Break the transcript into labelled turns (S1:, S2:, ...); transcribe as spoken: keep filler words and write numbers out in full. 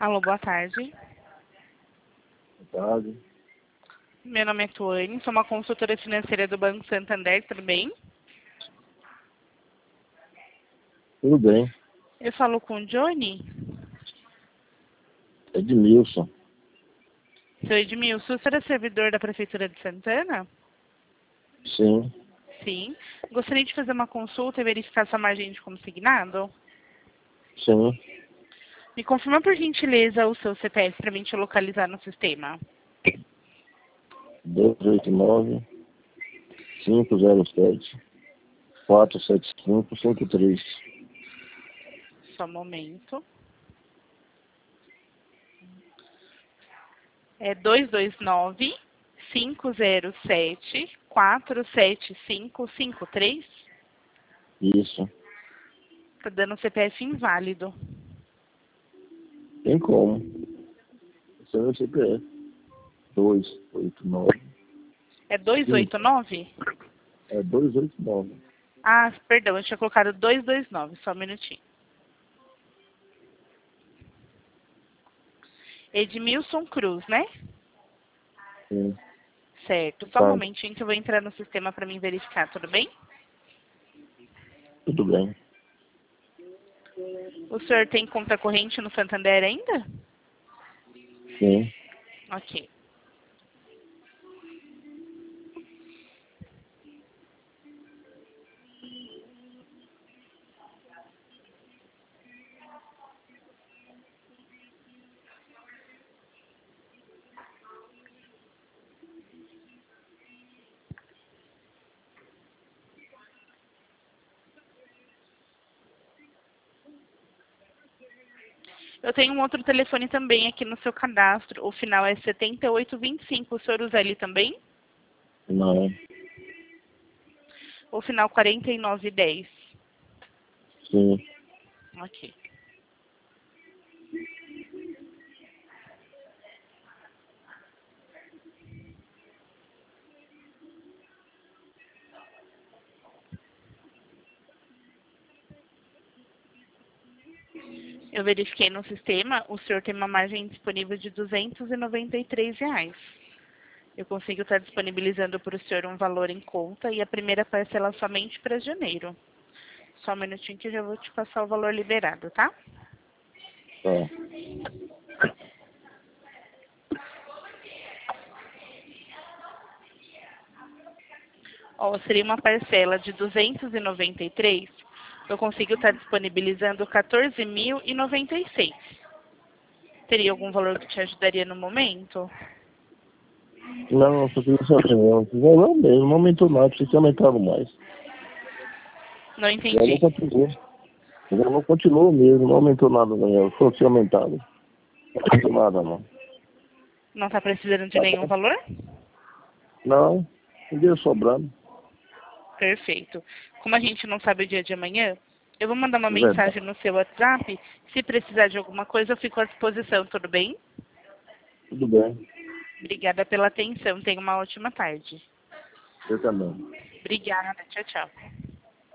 S1: Alô, boa tarde.
S2: Boa tarde.
S1: Meu nome é Tuane, sou uma consultora financeira do Banco Santander, tudo bem?
S2: Tudo bem.
S1: Eu falo com o Johnny.
S2: Edmilson.
S1: Seu Edmilson, você é servidor da Prefeitura de Santana?
S2: Sim.
S1: Sim. Gostaria de fazer uma consulta e verificar sua margem de consignado?
S2: Sim.
S1: Me confirma, por gentileza, o seu C P F para mim te localizar no sistema.
S2: dois oito nove, cinco zero sete, quatro sete cinco, cinco três.
S1: Só um momento. É dois dois nove, cinco zero sete, quatro sete cinco, cinco três?
S2: Isso.
S1: Tá dando C P F inválido.
S2: Tem como. Esse é o meu C P F. dois oito nove.
S1: É dois oito nove?
S2: É dois oito nove.
S1: Ah, perdão, eu tinha colocado dois dois nove, só um minutinho. Edmilson Cruz, né?
S2: Sim.
S1: Certo. Só um
S2: Tá.
S1: momentinho que eu vou entrar no sistema para mim verificar, tudo bem?
S2: Tudo bem.
S1: O senhor tem conta corrente no Santander ainda?
S2: Sim.
S1: Ok. Eu tenho um outro telefone também aqui no seu cadastro. O final é setenta e oito vinte e cinco. O senhor usa ele também?
S2: Não.
S1: O final quarenta e nove dez.
S2: Sim.
S1: Ok. Eu verifiquei no sistema, o senhor tem uma margem disponível de duzentos e noventa e três reais. Eu consigo estar disponibilizando para o senhor um valor em conta e a primeira parcela somente para janeiro. Só um minutinho que eu já vou te passar o valor liberado, tá?
S2: Tá.
S1: Ó, seria uma parcela de duzentos e noventa e três. Eu consigo estar disponibilizando quatorze mil e noventa e seis. Teria algum valor que te ajudaria no momento?
S2: Não, só queria saber. Não, não mesmo, não aumentou nada, precisa ter aumentado mais.
S1: Não
S2: Já
S1: entendi.
S2: não continuou. Já não continuou mesmo, não aumentou nada não. Só tinha aumentado. Não aumentou nada não.
S1: Não está precisando de
S2: Tá
S1: nenhum
S2: bom?
S1: valor?
S2: Não, dinheiro sobrando.
S1: Perfeito. Como a gente não sabe o dia de amanhã, eu vou mandar uma
S2: É verdade.
S1: mensagem no seu WhatsApp. Se precisar de alguma coisa, eu fico à disposição, tudo bem?
S2: Tudo bem.
S1: Obrigada pela atenção. Tenha uma ótima tarde.
S2: Eu também.
S1: Obrigada. Tchau, tchau.